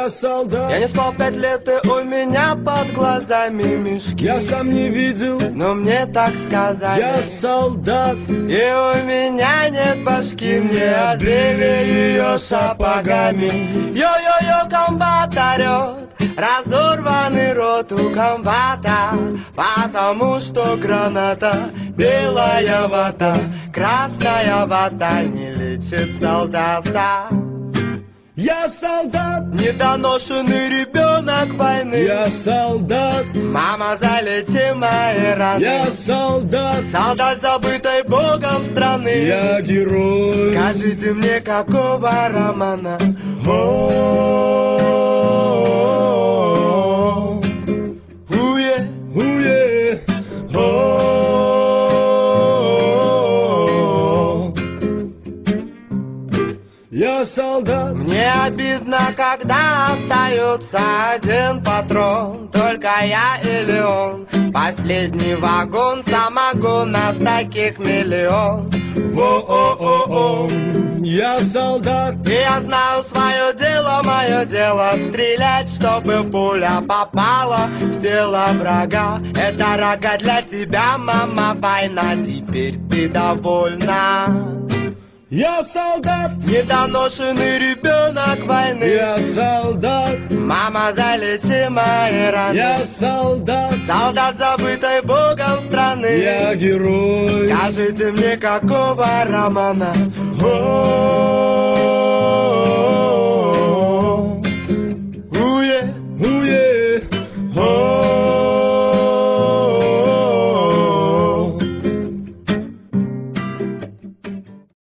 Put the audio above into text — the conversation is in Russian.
Я солдат. Я не спал 5 лет, и у меня под глазами мешки. Я сам не видел, но мне так сказали. Я солдат. И у меня нет башки, мне отбили ее сапогами. Йо-йо-йо, комбат орет, разорванный рот у комбата, потому что граната, белая вата, красная вата не лечит солдата. Я солдат, недоношенный ребенок войны. Я солдат, мама, залечи мои раны. Я солдат, солдат забытой Богом страны. Я герой. Скажите мне, какого романа? Я солдат. Мне обидно, когда остается один патрон, только я или он. Последний вагон, самогон, нас таких миллион. Во-о-о-о. Я солдат. И я знаю свое дело, мое дело стрелять, чтобы пуля попала в тело врага. Это рога для тебя, мама, война, теперь ты довольна. Я солдат, недоношенный ребенок войны. Я солдат, мама, залечи мои раны. Я солдат, солдат забытой Богом страны. Я герой. Скажите мне, какого романа?